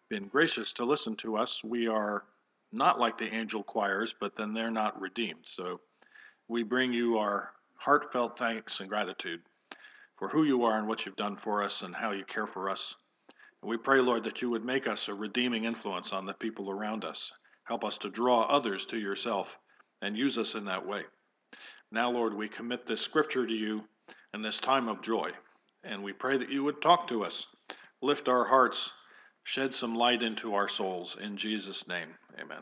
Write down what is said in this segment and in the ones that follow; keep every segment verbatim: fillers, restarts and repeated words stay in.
been gracious to listen to us. We are not like the angel choirs, but then they're not redeemed. So we bring you our heartfelt thanks and gratitude for who you are and what you've done for us and how you care for us. And we pray, Lord, that you would make us a redeeming influence on the people around us. Help us to draw others to yourself and use us in that way. Now, Lord, we commit this scripture to you in this time of joy, and we pray that you would talk to us, lift our hearts, shed some light into our souls. In Jesus' name, amen.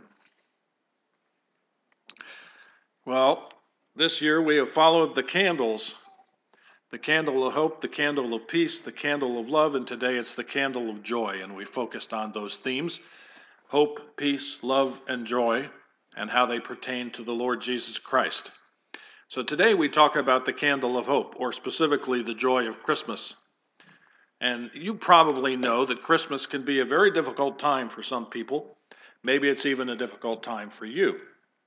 Well, this year we have followed the candles, the candle of hope, the candle of peace, the candle of love, and today it's the candle of joy, and we focused on those themes, hope, peace, love, and joy, and how they pertain to the Lord Jesus Christ. So today we talk about the candle of hope, or specifically the joy of Christmas. And you probably know that Christmas can be a very difficult time for some people. Maybe it's even a difficult time for you.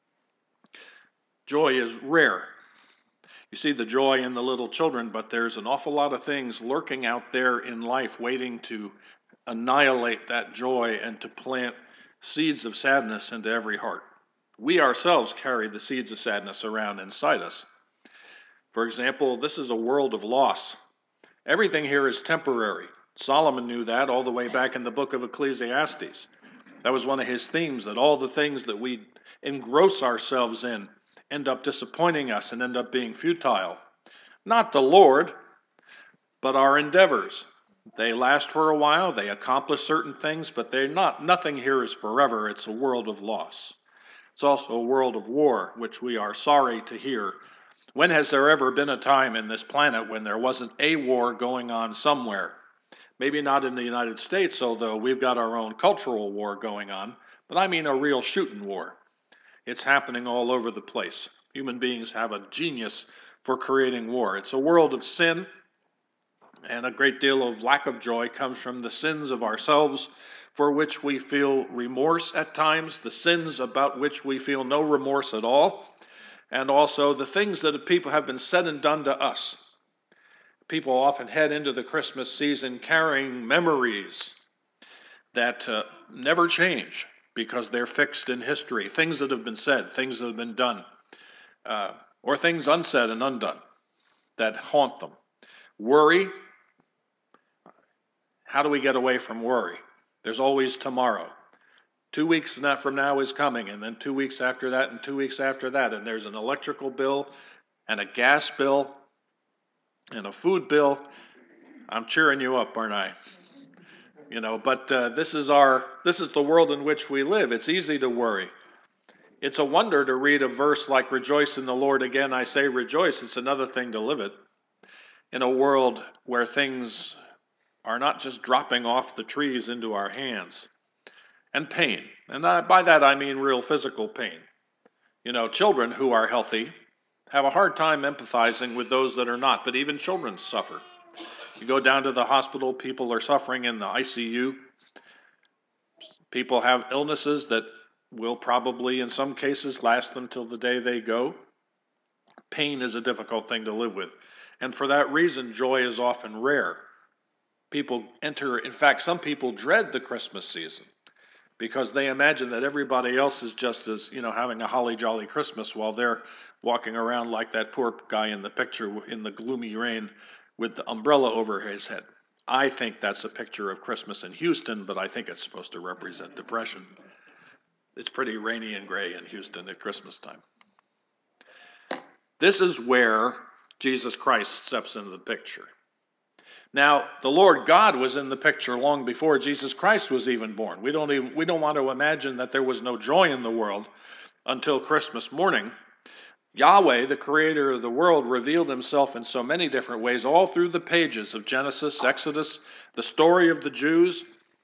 Joy is rare. You see the joy in the little children, but there's an awful lot of things lurking out there in life waiting to annihilate that joy and to plant seeds of sadness into every heart. We ourselves carry the seeds of sadness around inside us. For example, this is a world of loss. Everything here is temporary. Solomon knew that all the way back in the book of Ecclesiastes. That was one of his themes, that all the things that we engross ourselves in end up disappointing us and end up being futile. Not the Lord, but our endeavors. They last for a while, they accomplish certain things, but they're not. Nothing here is forever. It's a world of loss. It's also a world of war, which we are sorry to hear. When has there ever been a time in this planet when there wasn't a war going on somewhere? Maybe not in the United States, although we've got our own cultural war going on, but I mean a real shooting war. It's happening all over the place. Human beings have a genius for creating war. It's a world of sin, and a great deal of lack of joy comes from the sins of ourselves, for which we feel remorse at times, the sins about which we feel no remorse at all, and also the things that people have been said and done to us. People often head into the Christmas season carrying memories that uh, never change because they're fixed in history, things that have been said, things that have been done, uh, or things unsaid and undone that haunt them. Worry. How do we get away from worry? There's always tomorrow. Two weeks from now is coming, and then two weeks after that, and two weeks after that, and there's an electrical bill, and a gas bill, and a food bill. I'm cheering you up, aren't I? You know, but uh, this is our, this is the world in which we live. It's easy to worry. It's a wonder to read a verse like "Rejoice in the Lord." Again, I say rejoice. It's another thing to live it in a world where things are not just dropping off the trees into our hands. And pain. And by that I mean real physical pain. You know, children who are healthy have a hard time empathizing with those that are not, but even children suffer. You go down to the hospital, people are suffering in the I C U. People have illnesses that will probably, in some cases, last them till the day they go. Pain is a difficult thing to live with. And for that reason, joy is often rare. People enter, in fact, some people dread the Christmas season because they imagine that everybody else is just as, you know, having a holly jolly Christmas while they're walking around like that poor guy in the picture in the gloomy rain with the umbrella over his head. I think that's a picture of Christmas in Houston, but I think it's supposed to represent depression. It's pretty rainy and gray in Houston at Christmas time. This is where Jesus Christ steps into the picture. Now, the Lord God was in the picture long before Jesus Christ was even born. We don't even, we don't want to imagine that there was no joy in the world until Christmas morning. Yahweh, the creator of the world, revealed himself in so many different ways all through the pages of Genesis, Exodus, the story of the Jews,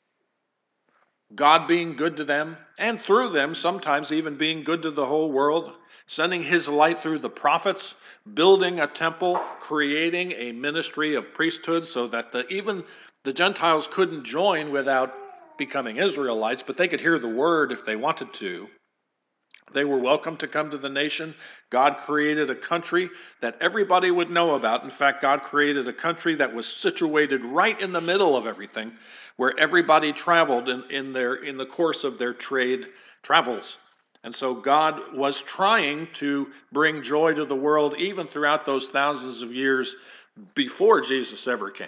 God being good to them, and through them sometimes even being good to the whole world, sending his light through the prophets, building a temple, creating a ministry of priesthood so that the, even the Gentiles couldn't join without becoming Israelites, but they could hear the word if they wanted to. They were welcome to come to the nation. God created a country that everybody would know about. In fact, God created a country that was situated right in the middle of everything, where everybody traveled in, in, their, in the course of their trade travels. And so God was trying to bring joy to the world even throughout those thousands of years before Jesus ever came.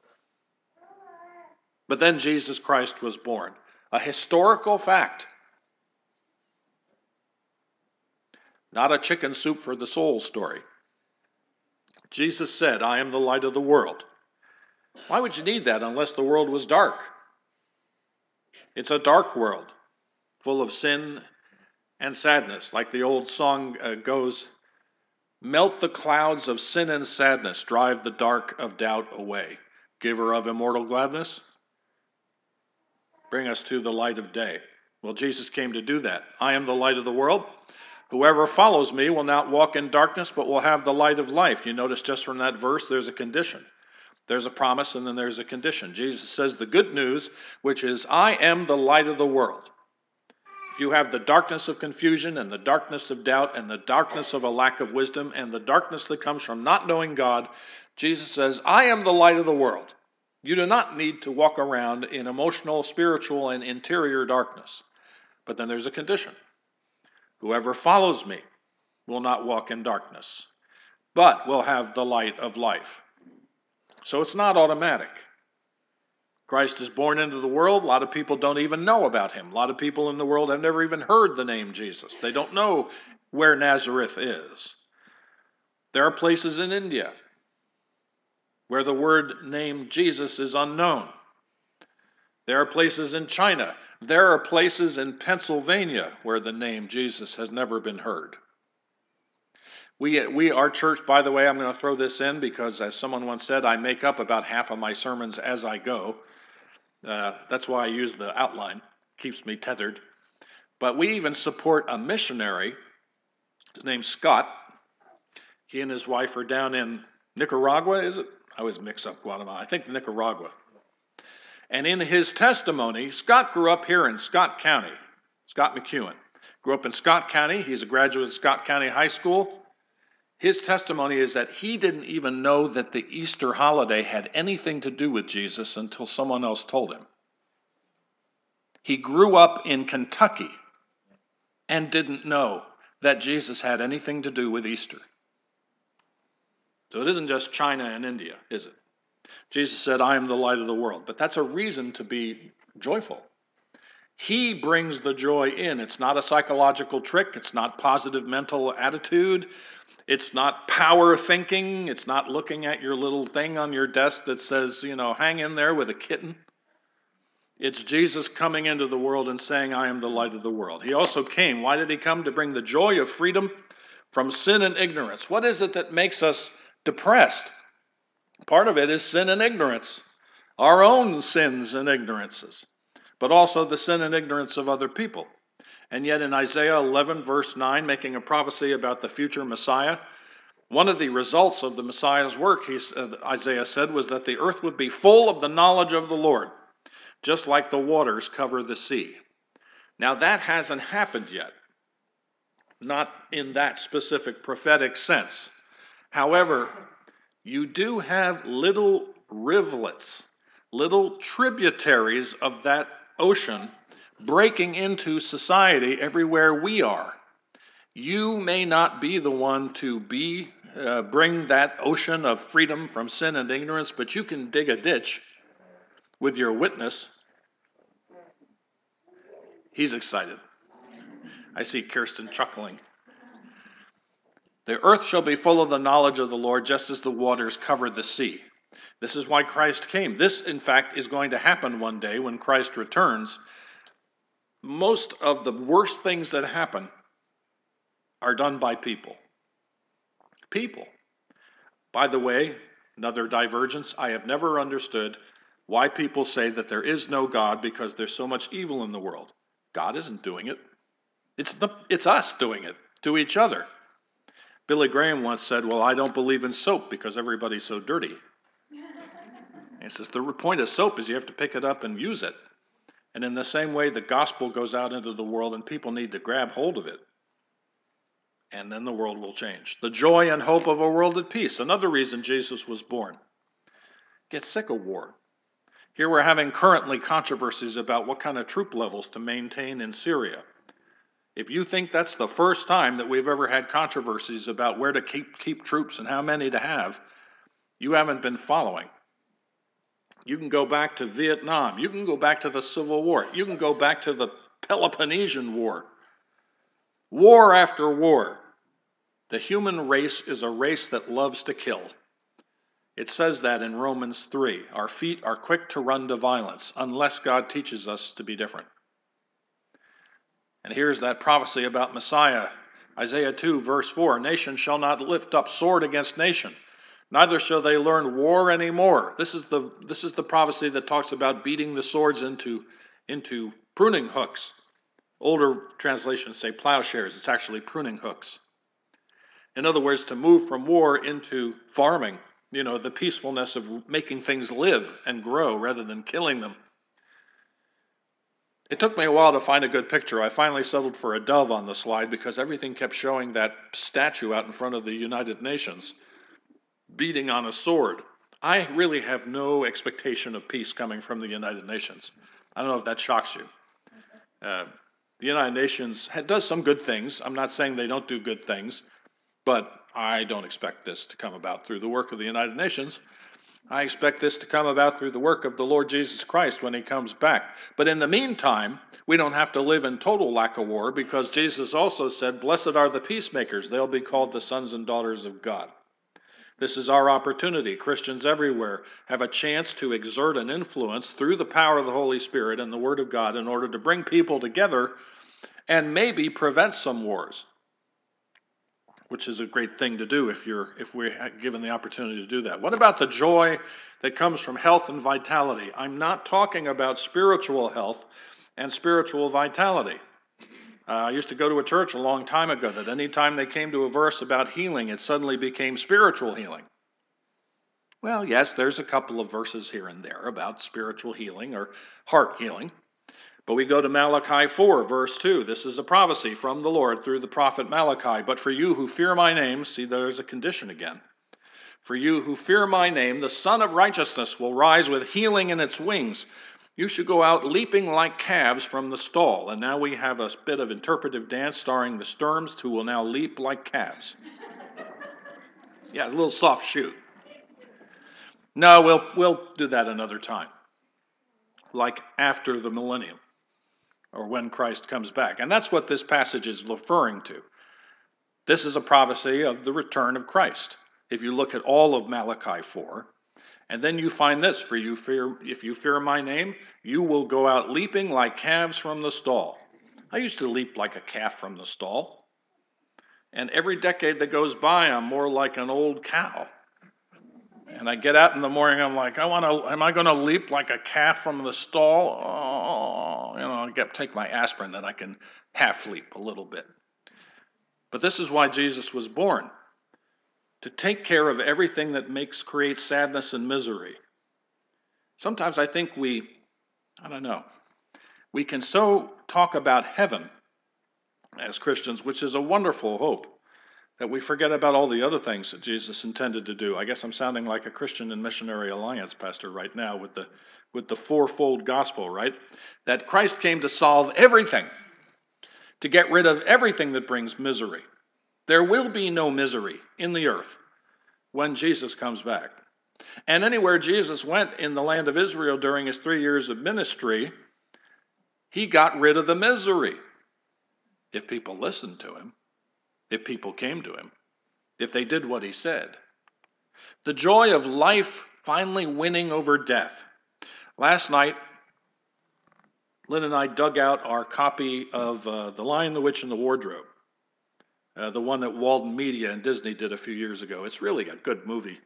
But then Jesus Christ was born, a historical fact. Not a chicken soup for the soul story. Jesus said, I am the light of the world. Why would you need that unless the world was dark? It's a dark world, full of sin and sadness. Like the old song uh, goes, melt the clouds of sin and sadness, drive the dark of doubt away. Giver of immortal gladness, bring us to the light of day. Well, Jesus came to do that. I am the light of the world. Whoever follows me will not walk in darkness, but will have the light of life. You notice just from that verse, there's a condition. There's a promise, and then there's a condition. Jesus says the good news, which is, I am the light of the world. If you have the darkness of confusion and the darkness of doubt and the darkness of a lack of wisdom and the darkness that comes from not knowing God, Jesus says, I am the light of the world. You do not need to walk around in emotional, spiritual, and interior darkness. But then there's a condition. Whoever follows me will not walk in darkness, but will have the light of life. So it's not automatic. Christ is born into the world. A lot of people don't even know about him. A lot of people in the world have never even heard the name Jesus. They don't know where Nazareth is. There are places in India where the word name Jesus is unknown. There are places in China. There are places in Pennsylvania where the name Jesus has never been heard. We, we, our church, by the way, I'm going to throw this in because, as someone once said, I make up about half of my sermons as I go. Uh, that's why I use the outline. Keeps me tethered. But we even support a missionary. His name's Scott. He and his wife are down in Nicaragua, is it? I always mix up Guatemala. I think Nicaragua. And in his testimony, Scott grew up here in Scott County. Scott McEwen grew up in Scott County. He's a graduate of Scott County High School. His testimony is that he didn't even know that the Easter holiday had anything to do with Jesus until someone else told him. He grew up in Kentucky and didn't know that Jesus had anything to do with Easter. So it isn't just China and India, is it? Jesus said, I am the light of the world. But that's a reason to be joyful. He brings the joy in. It's not a psychological trick. It's not positive mental attitude. It's not power thinking. It's not looking at your little thing on your desk that says, you know, hang in there with a kitten. It's Jesus coming into the world and saying, I am the light of the world. He also came. Why did he come? To bring the joy of freedom from sin and ignorance. What is it that makes us depressed? Part of it is sin and ignorance, our own sins and ignorances, but also the sin and ignorance of other people. And yet in Isaiah eleven, verse nine, making a prophecy about the future Messiah, one of the results of the Messiah's work, he, uh, Isaiah said, was that the earth would be full of the knowledge of the Lord, just like the waters cover the sea. Now that hasn't happened yet, not in that specific prophetic sense. However, you do have little rivulets, little tributaries of that ocean breaking into society everywhere we are. You may not be the one to be uh, bring that ocean of freedom from sin and ignorance, but you can dig a ditch with your witness. He's excited. I see Kirsten chuckling. The earth shall be full of the knowledge of the Lord, just as the waters cover the sea. This is why Christ came. This, in fact, is going to happen one day when Christ returns. Most of the worst things that happen are done by people. People. By the way, another divergence, I have never understood why people say that there is no God because there's so much evil in the world. God isn't doing it. It's the, it's us doing it to each other. Billy Graham once said, well, I don't believe in soap because everybody's so dirty. He says, the point of soap is you have to pick it up and use it. And in the same way, the gospel goes out into the world and people need to grab hold of it. and then the world will change. The joy and hope of a world at peace. Another reason Jesus was born. Get sick of war. Here we're having currently controversies about what kind of troop levels to maintain in Syria. If you think that's the first time that we've ever had controversies about where to keep, keep troops and how many to have, you haven't been following. You can go back to Vietnam. You can go back to the Civil War. You can go back to the Peloponnesian War. War after war. The human race is a race that loves to kill. It says that in Romans three. Our feet are quick to run to violence unless God teaches us to be different. And here's that prophecy about Messiah. Isaiah two, verse four. Nation shall not lift up sword against nation. Neither shall they learn war anymore. This is the, this is the prophecy that talks about beating the swords into, into pruning hooks. Older translations say plowshares. It's actually pruning hooks. In other words, to move from war into farming, you know, the peacefulness of making things live and grow rather than killing them. It took me a while to find a good picture. I finally settled for a dove on the slide because everything kept showing that statue out in front of the United Nations beating on a sword. I really have no expectation of peace coming from the United Nations. I don't know if that shocks you. Uh, the United Nations does some good things. I'm not saying they don't do good things, but I don't expect this to come about through the work of the United Nations. I expect this to come about through the work of the Lord Jesus Christ when he comes back. But in the meantime, we don't have to live in total lack of war because Jesus also said, "Blessed are the peacemakers. They'll be called the sons and daughters of God." This is our opportunity. Christians everywhere have a chance to exert an influence through the power of the Holy Spirit and the Word of God in order to bring people together and maybe prevent some wars, which is a great thing to do if you're if we're given the opportunity to do that. What about the joy that comes from health and vitality? I'm not talking about spiritual health and spiritual vitality. Uh, I used to go to a church a long time ago that anytime they came to a verse about healing, it suddenly became spiritual healing. Well, yes, there's a couple of verses here and there about spiritual healing or heart healing. But we go to Malachi four, verse two. This is a prophecy from the Lord through the prophet Malachi. But for you who fear my name, see, there's a condition again. For you who fear my name, the Son of Righteousness will rise with healing in its wings. You should go out leaping like calves from the stall. And now we have a bit of interpretive dance starring the Sturms, who will now leap like calves. Yeah, a little soft shoot. No, we'll, we'll do that another time. Like after the millennium, or when Christ comes back. And that's what this passage is referring to. This is a prophecy of the return of Christ. If you look at all of Malachi four, and then you find this, for you fear, if you fear my name, you will go out leaping like calves from the stall. I used to leap like a calf from the stall. And every decade that goes by, I'm more like an old cow. And I get out in the morning, I'm like, I want to, am I going to leap like a calf from the stall? Oh, you know, I get take my aspirin that I can half leap a little bit. But this is why Jesus was born. To take care of everything that makes creates sadness and misery. Sometimes I think we, I don't know, we can so talk about heaven as Christians, which is a wonderful hope, that we forget about all the other things that Jesus intended to do. I guess I'm sounding like a Christian and Missionary Alliance pastor right now with the with the fourfold gospel, right? That Christ came to solve everything, to get rid of everything that brings misery. There will be no misery in the earth when Jesus comes back. And anywhere Jesus went in the land of Israel during his three years of ministry, he got rid of the misery. If people listened to him, if people came to him, if they did what he said. The joy of life finally winning over death. Last night, Lynn and I dug out our copy of uh, The Lion, the Witch, and the Wardrobe. Uh, the one that Walden Media and Disney did a few years ago. It's really a good movie.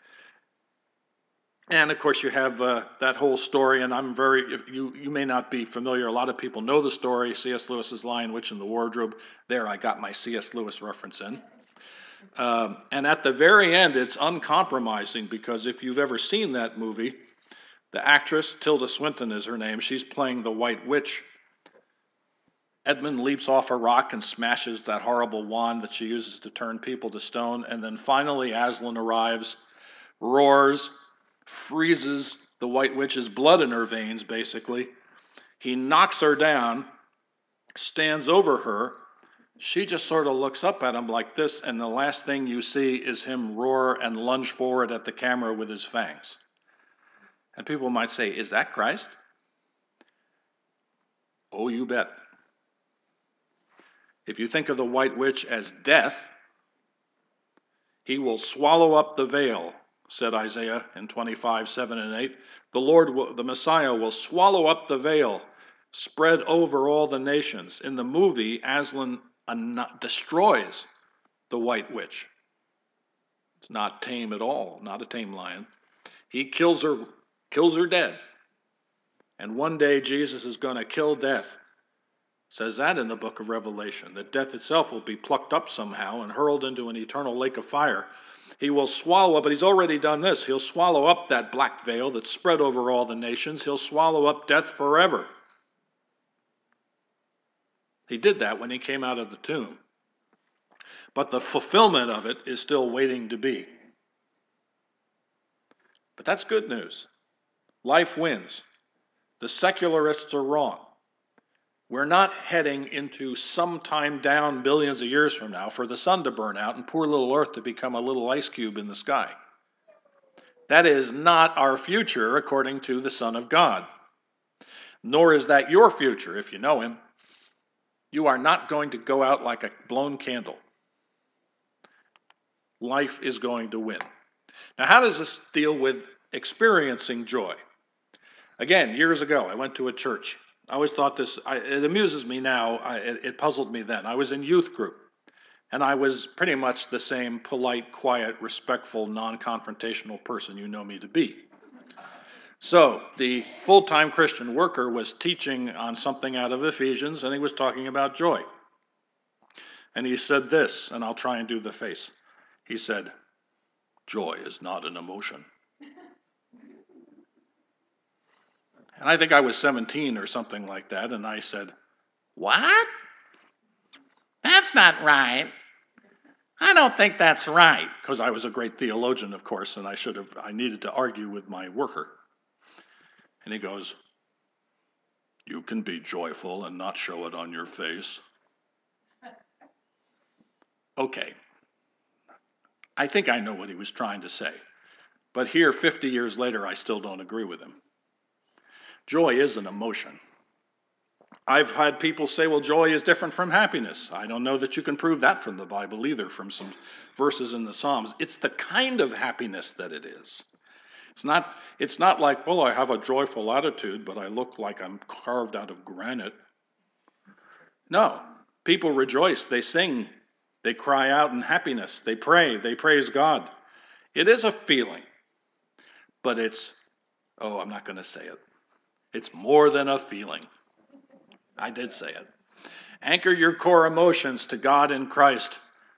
And, of course, you have uh, that whole story, and I'm very, if you, you may not be familiar, a lot of people know the story, C S. Lewis's Lion, Witch, and the Wardrobe. There, I got my C S. Lewis reference in. Um, and at the very end, it's uncompromising, because if you've ever seen that movie, the actress, Tilda Swinton is her name, she's playing the White Witch. Edmund leaps off a rock and smashes that horrible wand that she uses to turn people to stone. And then finally Aslan arrives, roars, freezes the White Witch's blood in her veins, basically. He knocks her down, stands over her. She just sort of looks up at him like this, and the last thing you see is him roar and lunge forward at the camera with his fangs. And people might say, is that Christ? Oh, you bet. If you think of the White Witch as death, he will swallow up the veil, said Isaiah in twenty-five, seven and eight. The Lord, will, the Messiah, will swallow up the veil, spread over all the nations. In the movie, Aslan destroys the White Witch. It's not tame at all, not a tame lion. He kills her, kills her dead. And one day Jesus is going to kill death. It says that in the book of Revelation, that death itself will be plucked up somehow and hurled into an eternal lake of fire. He will swallow, but he's already done this. He'll swallow up that black veil that's spread over all the nations. He'll swallow up death forever. He did that when he came out of the tomb. But the fulfillment of it is still waiting to be. But that's good news. Life wins. The secularists are wrong. We're not heading into sometime down billions of years from now for the sun to burn out and poor little Earth to become a little ice cube in the sky. That is not our future according to the Son of God. Nor is that your future if you know him. You are not going to go out like a blown candle. Life is going to win. Now, how does this deal with experiencing joy? Again, years ago, I went to a church. I always thought this, I, it amuses me now, I, it, it puzzled me then. I was in youth group, and I was pretty much the same polite, quiet, respectful, non-confrontational person you know me to be. So the full-time Christian worker was teaching on something out of Ephesians, and he was talking about joy. And he said this, and I'll try and do the face. He said, joy is not an emotion. And I think I was seventeen or something like that, and I said, what? That's not right. I don't think that's right. Because I was a great theologian, of course, and I should have, I needed to argue with my worker. And he goes, you can be joyful and not show it on your face. Okay. I think I know what he was trying to say. But here, fifty years later, I still don't agree with him. Joy is an emotion. I've had people say, well, joy is different from happiness. I don't know that you can prove that from the Bible either, from some verses in the Psalms. It's the kind of happiness that it is. It's not, it's not like, well, I have a joyful attitude, but I look like I'm carved out of granite. No, people rejoice, they sing, they cry out in happiness, they pray, they praise God. It is a feeling, but it's, oh, I'm not going to say it. It's more than a feeling. I did say it. Anchor your core emotions to God in Christ.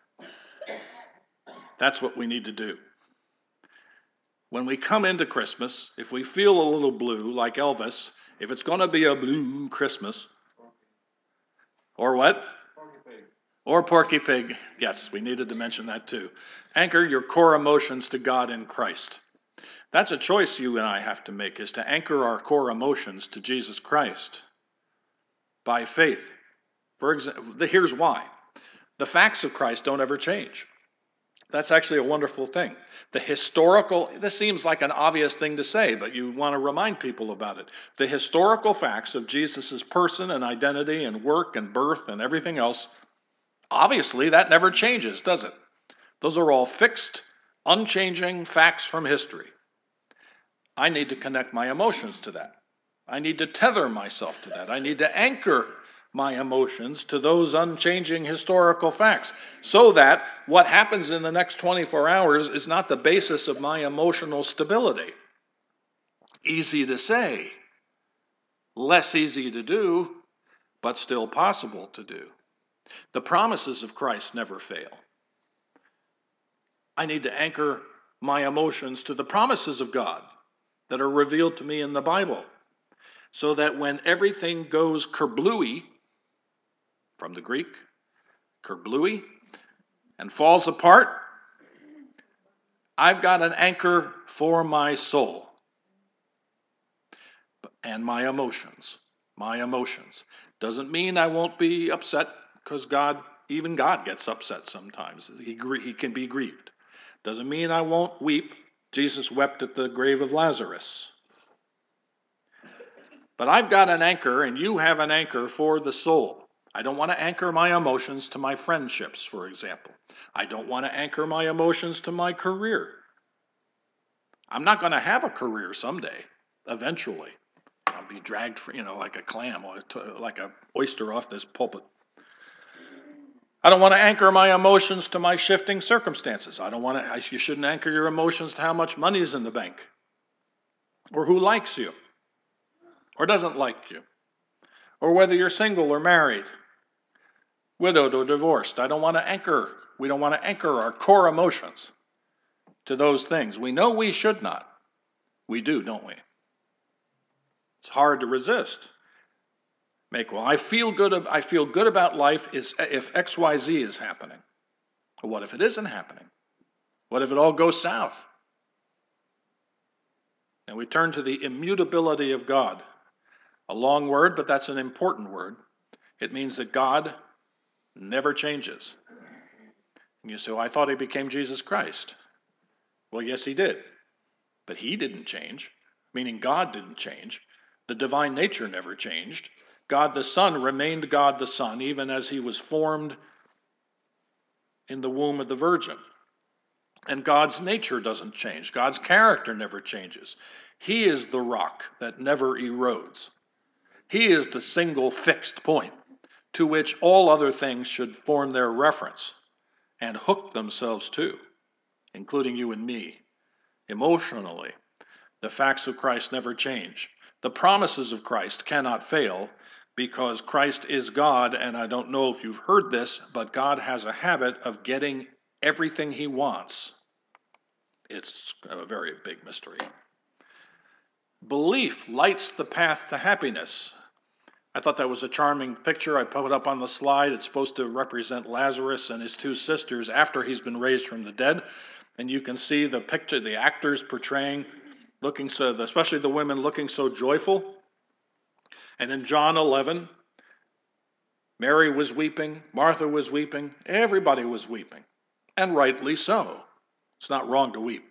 That's what we need to do. When we come into Christmas, if we feel a little blue, like Elvis, if it's going to be a blue Christmas, or what? Porky Pig. Or Porky Pig. Yes, we needed to mention that too. Anchor your core emotions to God in Christ. That's a choice you and I have to make, is to anchor our core emotions to Jesus Christ by faith. For example, here's why. The facts of Christ don't ever change. That's actually a wonderful thing. The historical, this seems like an obvious thing to say, but you want to remind people about it. The historical facts of Jesus' person and identity and work and birth and everything else, obviously that never changes, does it? Those are all fixed, unchanging facts from history. I need to connect my emotions to that. I need to tether myself to that. I need to anchor my emotions to those unchanging historical facts so that what happens in the next twenty-four hours is not the basis of my emotional stability. Easy to say, less easy to do, but still possible to do. The promises of Christ never fail. I need to anchor my emotions to the promises of God that are revealed to me in the Bible, so that when everything goes kerblooey, from the Greek, kerblui, and falls apart, I've got an anchor for my soul and my emotions. My emotions. Doesn't mean I won't be upset, because God, even God gets upset sometimes. He, he can be grieved. Doesn't mean I won't weep. Jesus wept at the grave of Lazarus. But I've got an anchor, and you have an anchor for the soul. I don't want to anchor my emotions to my friendships, for example. I don't want to anchor my emotions to my career. I'm not going to have a career someday, eventually. I'll be dragged, for, you know, like a clam or like an oyster off this pulpit. I don't want to anchor my emotions to my shifting circumstances. I don't want to. You shouldn't anchor your emotions to how much money is in the bank, or who likes you, or doesn't like you, or whether you're single or married, widowed or divorced. I don't want to anchor. We don't want to anchor our core emotions to those things. We know we should not. We do, don't we? It's hard to resist. Make, well, I feel good. I feel good about life is if X Y Z is happening. Well, what if it isn't happening? What if it all goes south? And we turn to the immutability of God. A long word, but that's an important word. It means that God never changes. And you say, well, I thought he became Jesus Christ. Well, yes, he did. But he didn't change, meaning God didn't change. The divine nature never changed. God the Son remained God the Son, even as he was formed in the womb of the Virgin. And God's nature doesn't change. God's character never changes. He is the rock that never erodes. He is the single fixed point to which all other things should form their reference and hook themselves to, including you and me. Emotionally, the facts of Christ never change. The promises of Christ cannot fail, because Christ is God, and I don't know if you've heard this, but God has a habit of getting everything he wants. It's a very big mystery. Belief lights the path to happiness. I thought that was a charming picture. I put it up on the slide. It's supposed to represent Lazarus and his two sisters after he's been raised from the dead. And you can see the picture, the actors portraying, looking so, especially the women looking so joyful. And in John eleven, Mary was weeping, Martha was weeping, everybody was weeping, and rightly so. It's not wrong to weep.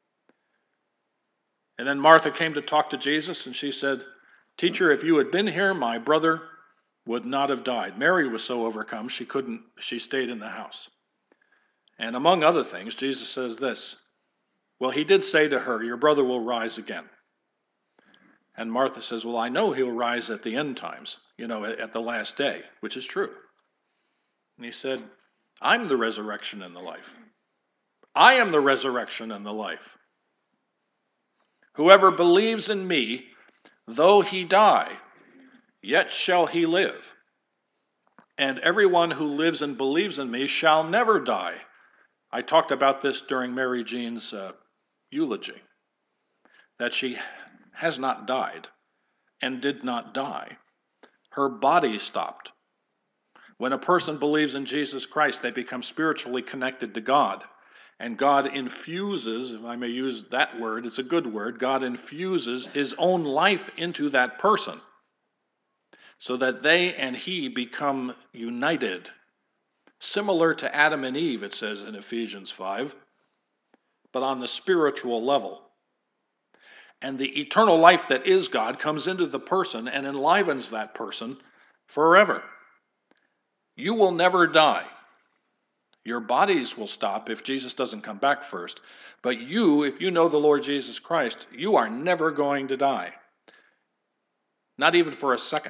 And then Martha came to talk to Jesus, and she said, "Teacher, if you had been here, my brother would not have died." Mary was so overcome, she couldn't, she stayed in the house. And among other things, Jesus says this, well, he did say to her, "Your brother will rise again." And Martha says, well, I know he'll rise at the end times, you know, at the last day, which is true. And he said, I'm the resurrection and the life. I am the resurrection and the life. Whoever believes in me, though he die, yet shall he live. And everyone who lives and believes in me shall never die. I talked about this during Mary Jean's uh, eulogy, that she has not died and did not die. Her body stopped. When a person believes in Jesus Christ, they become spiritually connected to God. And God infuses, if I may use that word, it's a good word, God infuses his own life into that person so that they and he become united. Similar to Adam and Eve, it says in Ephesians five, but on the spiritual level. And the eternal life that is God comes into the person and enlivens that person forever. You will never die. Your bodies will stop if Jesus doesn't come back first. But you, if you know the Lord Jesus Christ, you are never going to die. Not even for a second.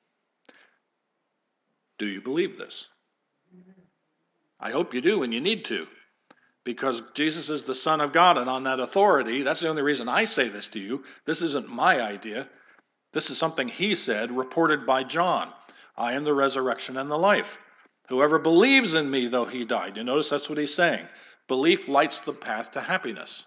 Do you believe this? I hope you do, and you need to. Because Jesus is the Son of God, and on that authority, that's the only reason I say this to you. This isn't my idea. This is something he said, reported by John. I am the resurrection and the life. Whoever believes in me, though he died. You notice that's what he's saying. Belief lights the path to happiness.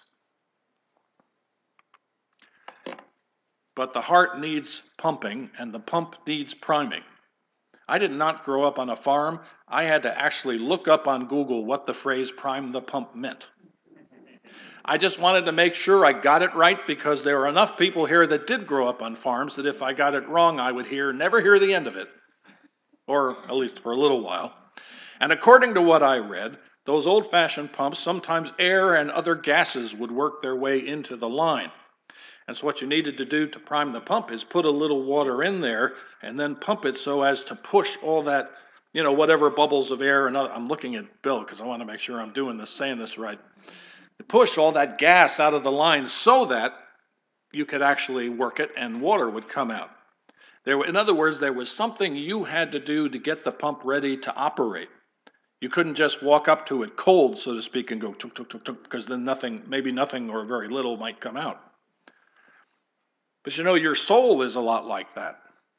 But the heart needs pumping, and the pump needs priming. I did not grow up on a farm. I had to actually look up on Google what the phrase prime the pump meant. I just wanted to make sure I got it right because there are enough people here that did grow up on farms that if I got it wrong, I would hear, never hear the end of it, or at least for a little while. And according to what I read, those old-fashioned pumps, sometimes air and other gases would work their way into the line. And so what you needed to do to prime the pump is put a little water in there and then pump it so as to push all that, you know, whatever bubbles of air and other, I'm looking at Bill because I want to make sure I'm doing this, saying this right. To push all that gas out of the line so that you could actually work it and water would come out. There, in other words, there was something you had to do to get the pump ready to operate. You couldn't just walk up to it cold, so to speak, and go tuk, tuk, tuk, tuk, because then nothing, maybe nothing or very little might come out. But you know, your soul is a lot like that.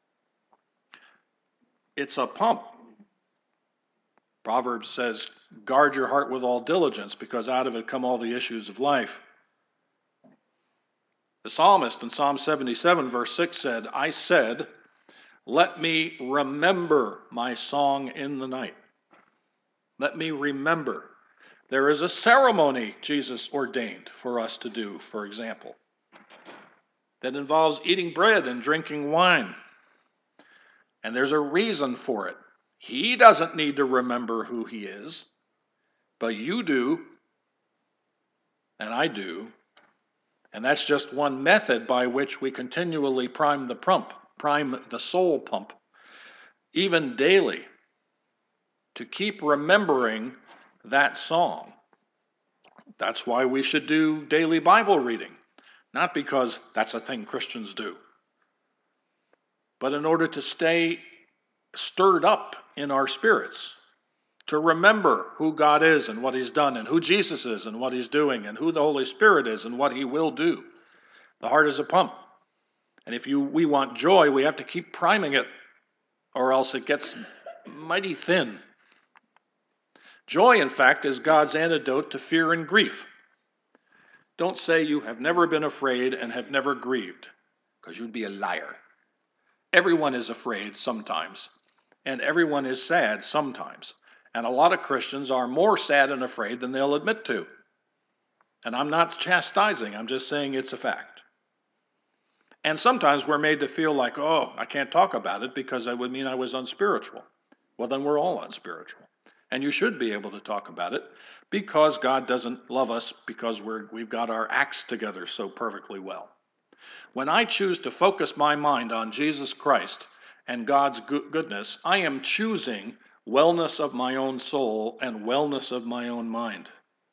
It's a pump. Proverbs says, guard your heart with all diligence, because out of it come all the issues of life. The psalmist in Psalm seventy-seven, verse six said, I said, let me remember my song in the night. Let me remember. There is a ceremony Jesus ordained for us to do, for example, that involves eating bread and drinking wine. And there's a reason for it. He doesn't need to remember who he is, but you do, and I do. And that's just one method by which we continually prime the pump, prime the soul pump, even daily, to keep remembering that song. That's why we should do daily Bible reading, not because that's a thing Christians do, but in order to stay stirred up in our spirits, to remember who God is and what he's done, and who Jesus is and what he's doing, and who the Holy Spirit is and what he will do. The heart is a pump. And if you we want joy, we have to keep priming it, or else it gets mighty thin. Joy, in fact, is God's antidote to fear and grief. Don't say you have never been afraid and have never grieved, because you'd be a liar. Everyone is afraid sometimes, and everyone is sad sometimes. And a lot of Christians are more sad and afraid than they'll admit to. And I'm not chastising, I'm just saying it's a fact. And sometimes we're made to feel like, oh, I can't talk about it because that would mean I was unspiritual. Well, then we're all unspiritual. And you should be able to talk about it because God doesn't love us because we're, we've got our acts together so perfectly well. When I choose to focus my mind on Jesus Christ and God's goodness, I am choosing wellness of my own soul and wellness of my own mind.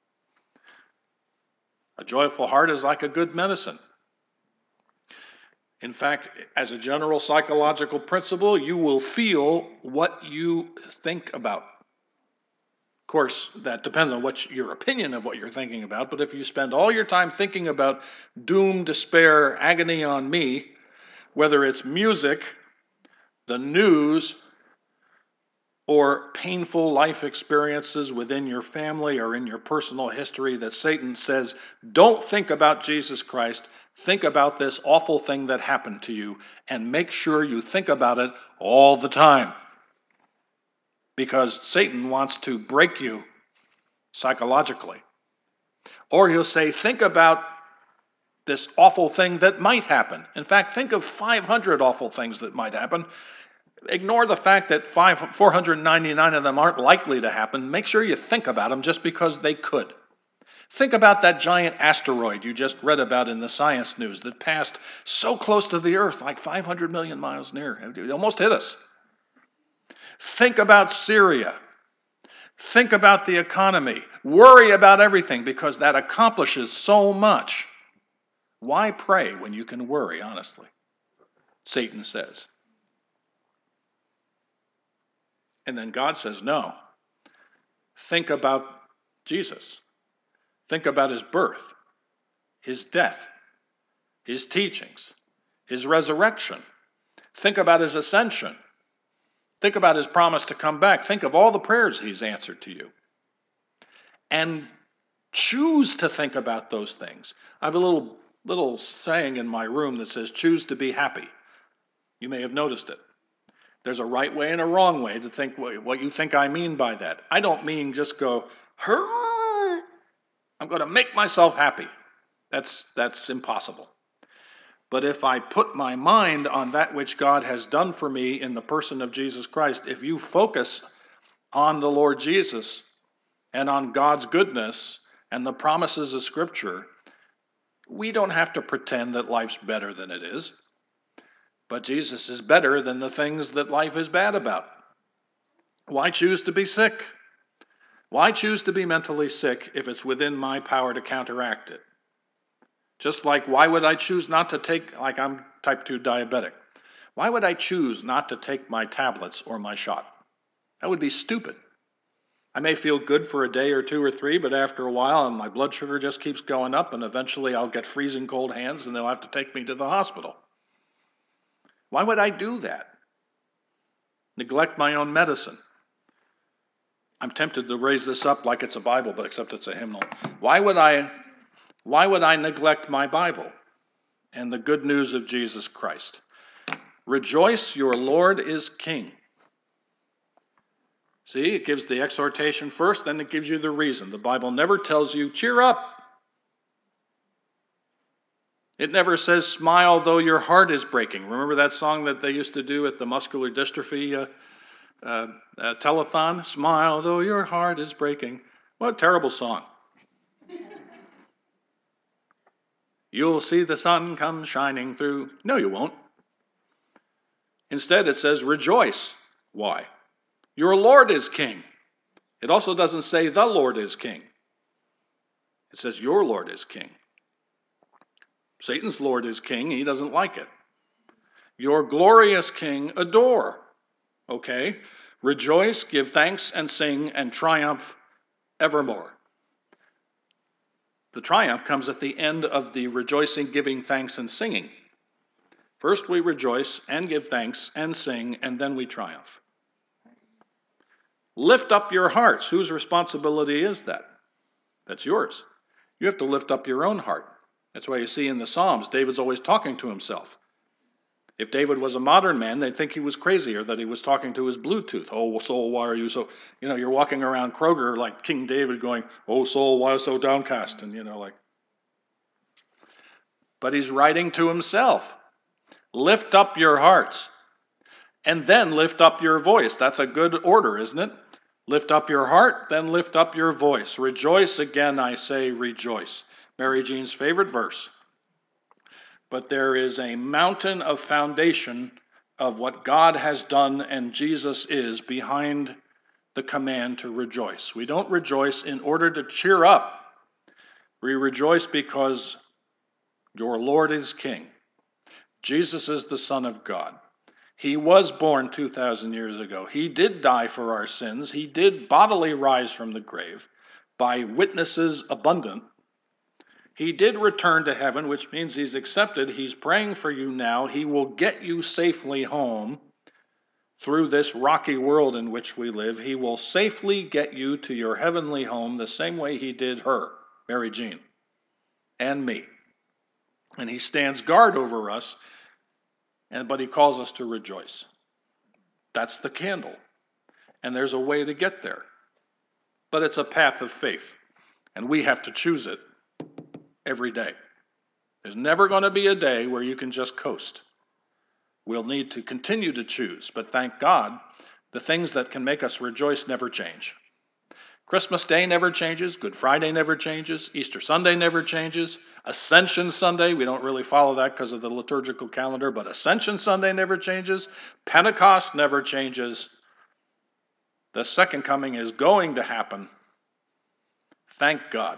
A joyful heart is like a good medicine. In fact, as a general psychological principle, you will feel what you think about. Of course, that depends on what your opinion of what you're thinking about, but if you spend all your time thinking about doom, despair, agony on me, whether it's music, the news, or painful life experiences within your family or in your personal history that Satan says, don't think about Jesus Christ, think about this awful thing that happened to you, and make sure you think about it all the time. Because Satan wants to break you psychologically. Or he'll say, think about this awful thing that might happen. In fact, think of five hundred awful things that might happen. Ignore the fact that five, four hundred ninety-nine of them aren't likely to happen. Make sure you think about them just because they could. Think about that giant asteroid you just read about in the science news that passed so close to the Earth, like five hundred million miles near. It almost hit us. Think about Syria. Think about the economy. Worry about everything because that accomplishes so much. Why pray when you can worry, honestly? Satan says. And then God says, no. Think about Jesus. Think about his birth, his death, his teachings, his resurrection. Think about his ascension. Think about his promise to come back. Think of all the prayers he's answered to you. And choose to think about those things. I have a little, little saying in my room that says, choose to be happy. You may have noticed it. There's a right way and a wrong way to think what you think I mean by that. I don't mean just go, I'm going to make myself happy. That's, that's impossible. But if I put my mind on that which God has done for me in the person of Jesus Christ, if you focus on the Lord Jesus and on God's goodness and the promises of Scripture, we don't have to pretend that life's better than it is. But Jesus is better than the things that life is bad about. Why choose to be sick? Why choose to be mentally sick if it's within my power to counteract it? Just like, why would I choose not to take, like I'm type two diabetic, why would I choose not to take my tablets or my shot? That would be stupid. I may feel good for a day or two or three, but after a while, and my blood sugar just keeps going up, and eventually I'll get freezing cold hands, and they'll have to take me to the hospital. Why would I do that? Neglect my own medicine. I'm tempted to raise this up like it's a Bible, but except it's a hymnal. Why would I, why would I neglect my Bible and the good news of Jesus Christ? Rejoice, your Lord is King. See, it gives the exhortation first, then it gives you the reason. The Bible never tells you, cheer up. It never says, smile though your heart is breaking. Remember that song that they used to do at the muscular dystrophy uh, uh, uh, telethon? Smile though your heart is breaking. What a terrible song. You'll see the sun come shining through. No, you won't. Instead, it says, rejoice. Why? Your Lord is King. It also doesn't say the Lord is King. It says your Lord is King. Satan's Lord is King. He doesn't like it. Your glorious King, adore. Okay? Rejoice, give thanks, and sing, and triumph evermore. The triumph comes at the end of the rejoicing, giving thanks, and singing. First we rejoice and give thanks and sing, and then we triumph. Lift up your hearts. Whose responsibility is that? That's yours. You have to lift up your own heart. That's why you see in the Psalms, David's always talking to himself. If David was a modern man, they'd think he was crazy or that he was talking to his Bluetooth. Oh, soul, why are you so... You know, you're walking around Kroger like King David going, oh, soul, why so downcast? And, you know, like... But he's writing to himself. Lift up your hearts. And then lift up your voice. That's a good order, isn't it? Lift up your heart, then lift up your voice. Rejoice again, I say, rejoice. Mary Jean's favorite verse. But there is a mountain of foundation of what God has done and Jesus is behind the command to rejoice. We don't rejoice in order to cheer up. We rejoice because your Lord is King. Jesus is the Son of God. He was born two thousand years ago. He did die for our sins. He did bodily rise from the grave by witnesses abundant. He did return to heaven, which means he's accepted. He's praying for you now. He will get you safely home through this rocky world in which we live. He will safely get you to your heavenly home the same way he did her, Mary Jean, and me. And he stands guard over us, and but he calls us to rejoice. That's the candle. And there's a way to get there. But it's a path of faith, and we have to choose it every day. There's never going to be a day where you can just coast. We'll need to continue to choose, but thank God, the things that can make us rejoice never change. Christmas Day never changes, Good Friday never changes, Easter Sunday never changes, Ascension Sunday, we don't really follow that because of the liturgical calendar, but Ascension Sunday never changes, Pentecost never changes. The second coming is going to happen. Thank God.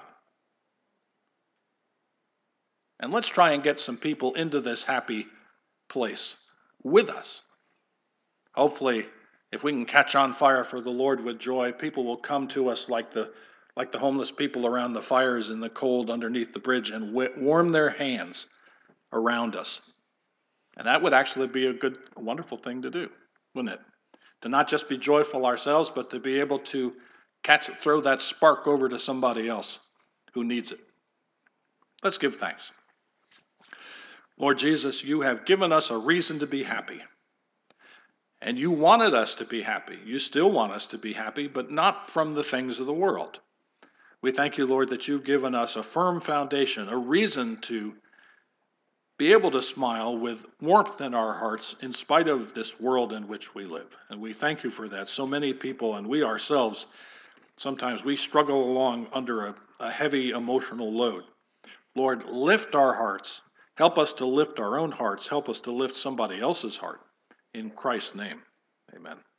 And let's try and get some people into this happy place with us. Hopefully, if we can catch on fire for the Lord with joy, people will come to us like the like the homeless people around the fires in the cold underneath the bridge and warm their hands around us. And that would actually be a good, wonderful thing to do, wouldn't it? To not just be joyful ourselves, but to be able to catch, throw that spark over to somebody else who needs it. Let's give thanks. Lord Jesus, you have given us a reason to be happy. And you wanted us to be happy. You still want us to be happy, but not from the things of the world. We thank you, Lord, that you've given us a firm foundation, a reason to be able to smile with warmth in our hearts in spite of this world in which we live. And we thank you for that. So many people, and we ourselves, sometimes we struggle along under a, a heavy emotional load. Lord, lift our hearts. Help us to lift our own hearts. Help us to lift somebody else's heart. In Christ's name, amen.